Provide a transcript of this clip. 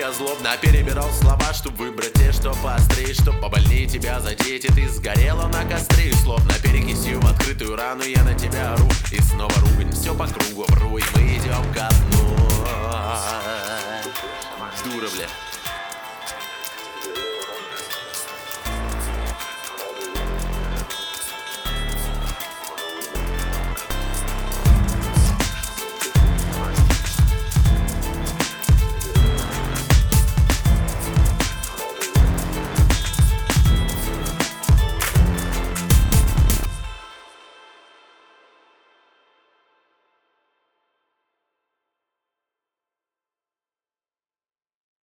я злобно перебирал слова, чтоб выбрать те, что поострее, чтоб побольнее тебя задеть. И ты сгорела на костре, и словно перекисью в открытую рану я на тебя ору. И снова ругань, все по кругу вру, и мы идем ко дну. Дура, бля.